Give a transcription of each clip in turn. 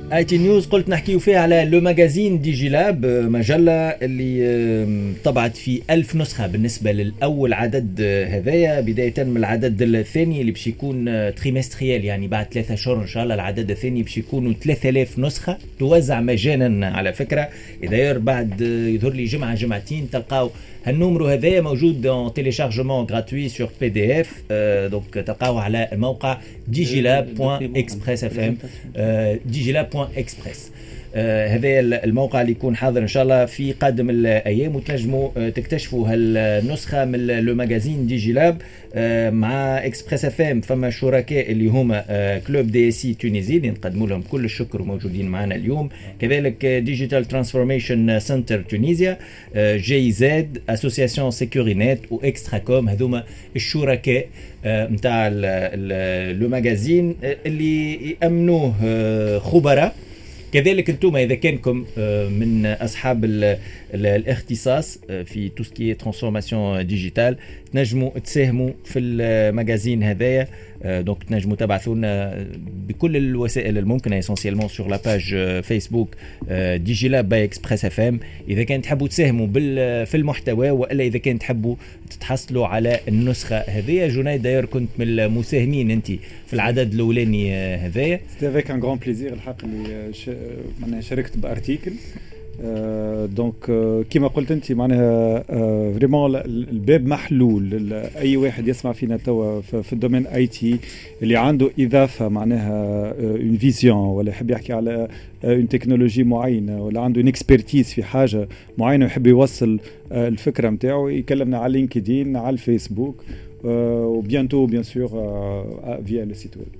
اي تي نيوز قلت نحكيو فيها على لو ماجازين ديجي لاب، مجلة اللي طبعت في 1000 نسخة بالنسبة للأول عدد هذايا، بداية من العدد الثاني اللي باش يكون تريمستريال، يعني بعد 3 شهور إن شاء الله. العدد الثاني باش يكونوا 3000 نسخة توزع مجانا على فكرة. إذا بعد يظهر لي جمعة جمعتين تلقاو هالنمرو هذايا موجود ان تيليشارجمون غراتوي سور بي دي اف، دونك تلقاوه على الموقع digilab.express.fm digilab.express. هذا الموقع اللي يكون حاضر ان شاء الله في قادم الايام، وتنجموا تكتشفوا هالنسخه من لو ماجازين ديجي لاب مع اكسبريس اف ام. فما شركاء اللي هما كلوب دي سي تونيزي اللي نقدموا لهم كل الشكر وموجودين معنا اليوم، كذلك ديجيتال ترانسفورميشن سنتر تونيزيا، جي زد، اسوسياسيون سيكورينيت واكسترا كوم. هذوما الشركاء نتاع لو ماجازين اللي يامنوه خبراء. كذلك انتم اذا كانكم من اصحاب الاختصاص في توسكي ترانسفورماسيون ديجيتال، تنجموا تساهموا في الماجازين هذايا. دونك تنجموا تبعثوا لنا بكل الوسائل الممكنه، اسونسيالمون سور لا باج فيسبوك ديجي لاب باي اكسبريس اف ام، اذا كان تحبوا تساهموا في المحتوى، والا اذا كان تحبوا تتحصلوا على النسخه هذه. جنيد داير كنت من المساهمين انت في العدد الاولاني هذايا. سيتي افيك ان غران بليزير الحق اللي معناها شاركت بارتيكل. دونك كما قلت انت معناها فريمون الباب محلول اي واحد يسمع فينا توا في الدومين اي تي اللي عنده اضافه معناها اون فيزيون، ولا يحب يحكي على اون تكنولوجي معينه، ولا عنده اون اكسبرتيز في حاجه معينه ويحب يوصل الفكره نتاعو، يكلمنا على لينكدين، على الفيسبوك، وبيانتو بيان سور فيا لو سيت ويب.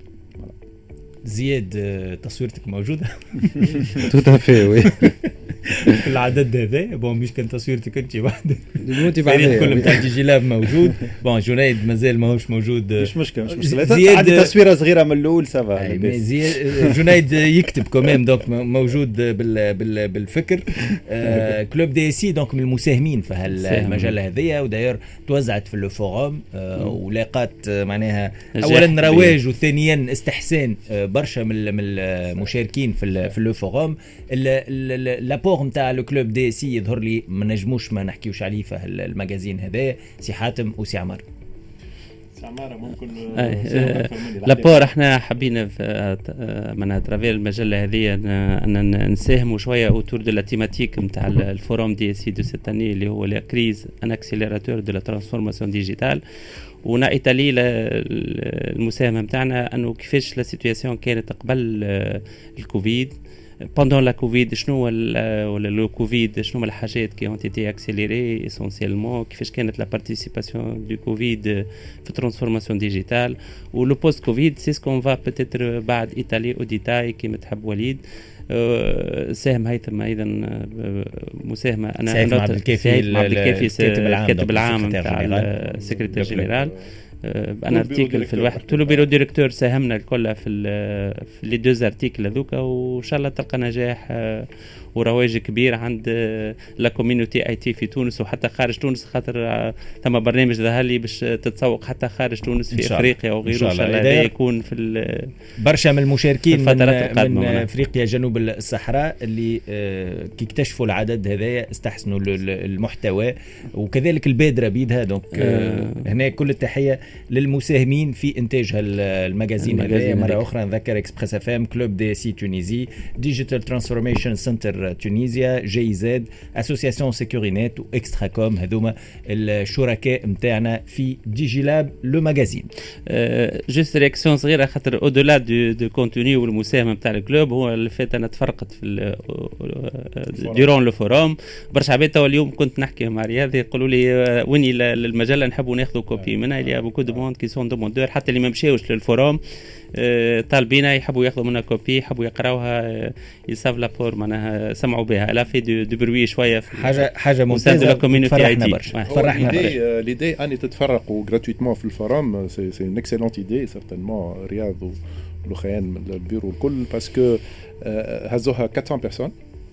زياد تصويرتك موجوده؟ توتافي وي في العدد هذا. بون مش كان تصويرتك انت بعد الفريق كله بتاع ديجي لاب موجود. بون جنيد مازال ماهوش موجود، مش مشكله. زياد عندي تصويره صغيره من الاول سافا. جنيد يكتب كمان دونك موجود بالفكر. كلوب دي سي دونك من المساهمين في هالمجله هذيا، وداير توزعت في الفوروم ولاقات معناها اولا رواج، وثانيا استحسان برشا من المشاركين في الفوروم. لابور نتاع لو كلوب دي سي يظهر لي ما نجموش ما نحكيوش عليه في الماجازين هذا. سي حاتم وسي عمر. ممكن لابور احنا حابين من ترافير المجله هذه ان نساهموا شويه اوتور دو لا تيماتيك نتاع الفوروم دي سي دو سيت اني اللي هو لا كريز ان اكسيليراتور دو لا ترانسفورماسيون ديجيتال. ونا ايطالي المساهمه نتاعنا انه كيفاش لا سيتوياسيون كانت قبل الكوفيد، pendant la Covid شنو ولا لو كوفيد شنو الحاجات كي ont été accélérées essentiellement، كيفاش كانت لا participation du Covid في الترانسفورماسيون ديجيتال. ولو بوست كوفيد سي سكون فا بوتيتر بعد ايطالي او ديتاي كيما تحب وليد. ساهم هيثم ايضا مساهمه. انا سيد عبد الكافي الكاتب العام نتاع السكرتير جنرال. انا ارتيكل في الواحد تو بيرو ديريكتور ساهمنا الكل في لي دوز ارتيكل هذوكا، وان شاء الله تلقى نجاح ورواج كبير عند لا كوميونيتي اي تي في تونس وحتى خارج تونس، خاطر ثم برنامج ظهر لي باش تتسوق حتى خارج تونس في افريقيا وغيره. ان شاء الله يكون في برشا من المشاركين من افريقيا جنوب الصحراء اللي كي اكتشفوا العدد هذايا استحسنوا المحتوى، وكذلك البادره بيدها. دونك هنا كل التحيه للمساهمين في انتاج الماجازين هذايا. مره اخرى نذكر اكسبريس اف ام، كلوب دي سي تونيزي، ديجيتال ترانسفورميشن سنتر تونيزيا، جي زد، اسوسياسيون سيكورينيت واكسترا كوم. هذوما الشركاء نتاعنا في ديجي لاب لو ماجازين. جست رياكسيون صغيره خاطر او دولا دو كونتوني والمساهمه نتاع الكلوب هو اللي فات. انا تفرقت في ديرون لو فوروم برشا عباد. تو اليوم كنت نحكي مع رياض يقولوا لي ويني المجله نحبوا ناخذوا كوبي منها، اللي بوكو دو موند كي سون دوموندور حتى اللي ما مشاوش للفوروم طالبينا يحبوا ياخذوا منها كوبي، يحبوا يقراوها، يساف لابور معناها سمعوا بها. لا في دو بروي شويه حاجه ممتازه فرحنا برشا. فرحنا برشا. ليدي اني تتفرقوا غراتويتمون في الفوروم، سي اون اكسيلونت ايدي سيرتينمون. رياض ولخيان من البيرو الكل باسكو هزوها 400 بيرسون.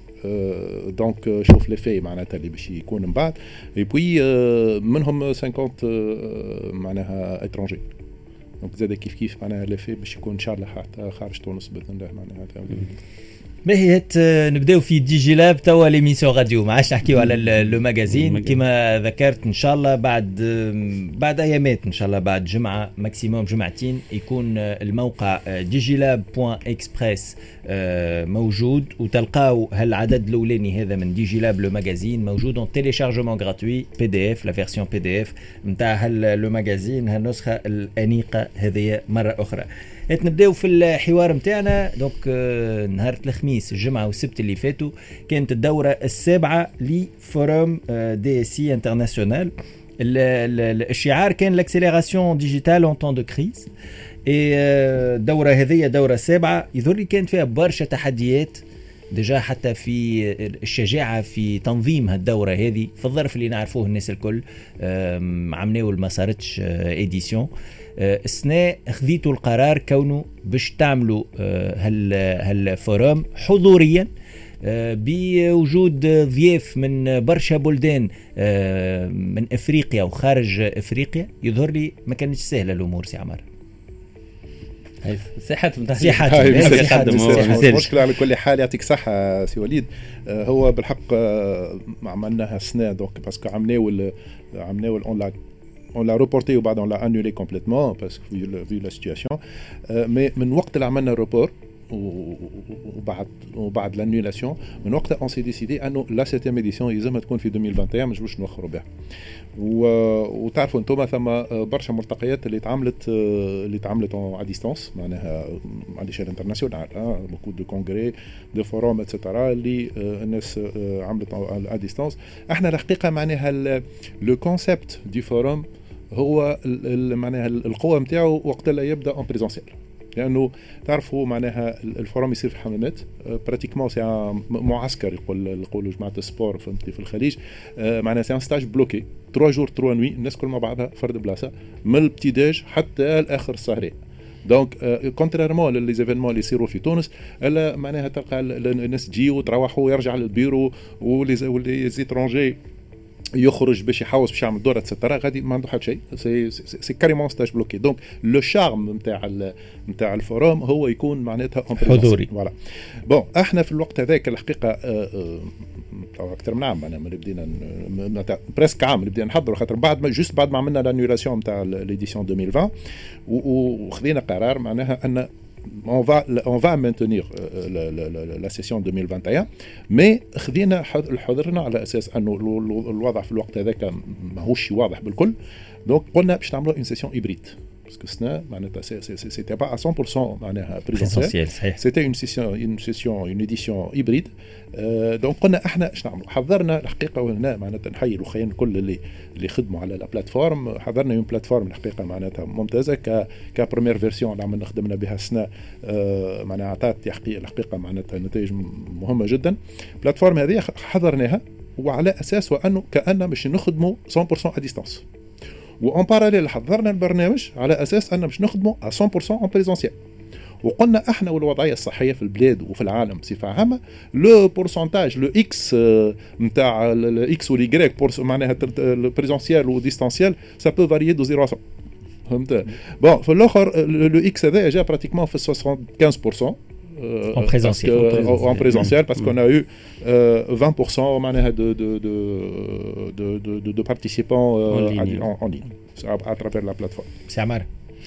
دونك شوف لي في معناتها اللي باش يكون من بعد. اي بوي منهم 50 معناها اترونجي. دونك زاد كيف معناها لافي باش يكون ان شاء الله حتى خارج تونس باذن الله معناها. باهي نبداو في دي جي لاب توا ليميسيون راديو، ما عادش نحكيو على لو ماغازين كما ذكرت. ان شاء الله بعد ايامات، ان شاء الله بعد جمعه ماكسيموم جمعتين يكون الموقع digilab.express موجود، وتلقاو هالعدد الاولاني هذا من دي جي لاب لو ماغازين موجود en téléchargement gratuit PDF، لا فيرسيون PDF نتاع لو ماغازين، هالنسخه الانيقه هذه مره اخرى. نبداو في الحوار نتاعنا. دونك نهار الخميس الجمعه والسبت اللي فاتوا كانت الدوره السابعه لفوروم دي اس سي انترناسيونال. الشعار كان l'accélération digitale en temps de crise. الدوره هذه دوره سابعه يظهر لي كانت فيها برشا تحديات ديجا، حتى في الشجاعه في تنظيم هالدوره هذه في الظرف اللي نعرفوه الناس الكل. عملناه ما صارتش اديسيون السنة، خذيتوا القرار كونه باش تعملوا هالفوروم حضوريا بوجود ضياف من برشا بلدان من افريقيا وخارج افريقيا. يظهر لي ما كانتش سهله الامور سي عمر. صحة مشكلة على كل حال. يعطيك صحة سي وليد. هو بالحق عملناها السنة دونك باسكو عملناو on l'a reporté ou on l'a annulé complètement parce que vu la situation. Mais من وقت اللي عملنا الروبور وبعد l'annulation من وقتها on s'est décidé انه la 7e édition لازم تكون في 2021 مش باش نوخروا بها. وتعرفوا انتم ثم برشا ملتقيات اللي تعملت à distance معناها على l'échelle internationale، beaucoup de congrès de forums etc اللي الناس عملت à distance. احنا الحقيقه معناها le concept du forum هو معناها القوه نتاعو وقت اللي يبدا en présentiel، لانه تعرفوا معناها الفورم يصير في حمامات براتيكمون سي معسكر يقولوا جماعه السبور في الخليج. معناها سي ان ستاج بلوكي 3 جور 3 نوي، الناس كل مع بعضها فرد بلاصه من البتي داج حتى الاخر السهري. دونك كونتريرمون لي زيفينمون اللي يصيروا في تونس، الا معناها تلقى الناس تجي وتروحوا ويرجع للبيرو، ولي زيترونجي يخرج باش يحوس باش يعمل دورة سترة غادي ما عنده حتى شيء. سي كاريمون ستاج بلوكي. دونك لو شارم نتاع الفوروم هو يكون معناتها حضوري. فوالا بون احنا في الوقت هذاك الحقيقه اكثر من عام انا من بدينا بريسك عام بدينا نحضروا، خاطر بعد ما عملنا لانيولاسيون نتاع ليديسيون 2020 وخذينا قرار معناها ان on va maintenir la session 2021 mais خذينا حضرنا على اساس انه الوضع في الوقت هذاك ماهوش واضح بالكل. دونك قلنا باش نعملوا une session hybride parce que السنه معناتها c'était pas à 100% معناها présentiel، c'était une édition hybride. دونك قلنا احنا ايش نعملوا، حضرنا الحقيقه وهنا معناتها نحيي الاخوين الكل اللي خدموا على لا بلاتفورم. حضرنا اون بلاتفورم الحقيقه معناتها ممتازه كبريمير فيرسيون اللي عملنا خدمنا بها السنه، معناها عطات الحقيقه معناتها نتائج مهمه جدا. البلاتفورم هذه حضرناها وعلى اساس وانه كأننا مش نخدموا 100% à distance، وان باراليل حضرنا البرنامج على اساس ان باش نخدموا 100% en présentiel. وقلنا احنا والوضعيه الصحيه في البلاد وفي العالم بصفه عامه لو بورسنتاج لو اكس نتاع الاكس والاي معناها البريزونسيال وديستانسيال سا بو فاريي دو 0 100. فهمت؟ بون في الاخر لو اكس هذا جا براتيكمون في 75% en présentiel parce qu'on a eu 20% معناها de participants en ligne à travers la plateforme. C'est Amar.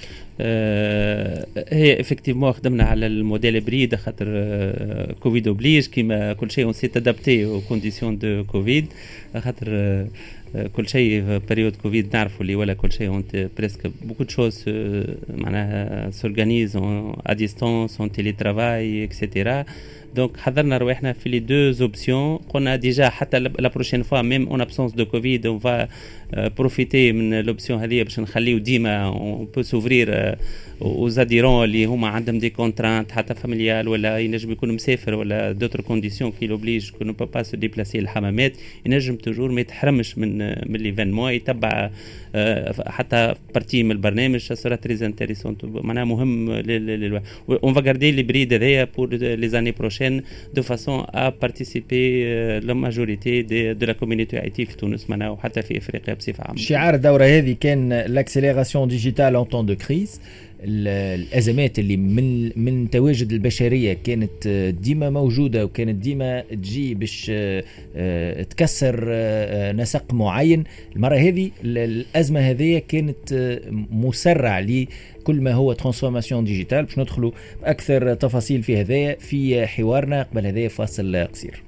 هي افكتيفمون خدمنا على الموديل بريد خاطر كوفيد اوبليج كيما كل شيء اون سيت ادابتي او كونديسيون دو كوفيد، خاطر كل شيء بريود كوفيد نعرفوا اللي ولا كل شيء اونت بريسك بوكو دو شوز معناها سورغانيز ا ديستانس اون تيلي ترافاي اكسيتيرا. دونك حضرنا رواحنا في لي دو اوبسيون. قلنا ديجا حتى لا بروشين فوا ميم اون ابسونس دو كوفيد اون فا بروفيتي من لوبسيون هذه باش نخليو ديما اون بو سوفرير وزاديرون اللي هما عندهم دي كونترانت حتى فاميليال ولا ينجم يكون مسافر ولا دوتر كونديسيون كي لوبليج كو نو با با سو ديبلاسي الحمامات، ينجم توجور ما يتحرمش من ليفينمون، يتبع حتى بارتي من البرنامج سورا تريز انتريسونت معناها مهم اون فا غاردي لي بريد هذيا بور لي زاني بروشين دو فاسون ا بارتيسيبي لا ماجوريتي دو لا كوميونيتي اي تي في تونس معناها وحتى في افريقيا بصفه عامه. شعار الدوره هذه كان لاكسيليراسيون ديجيتال اون طون دو كريز. بالعكس الأزمات اللي من تواجد البشرية كانت ديما موجودة وكانت ديما تجي باش تكسر نسق معين، المرة هذه الأزمة هذه كانت مسرع لكل ما هو ترانسفورماسيون ديجيتال. باش ندخلوا بأكثر تفاصيل في هذا في حوارنا، قبل هذا فاصل قصير.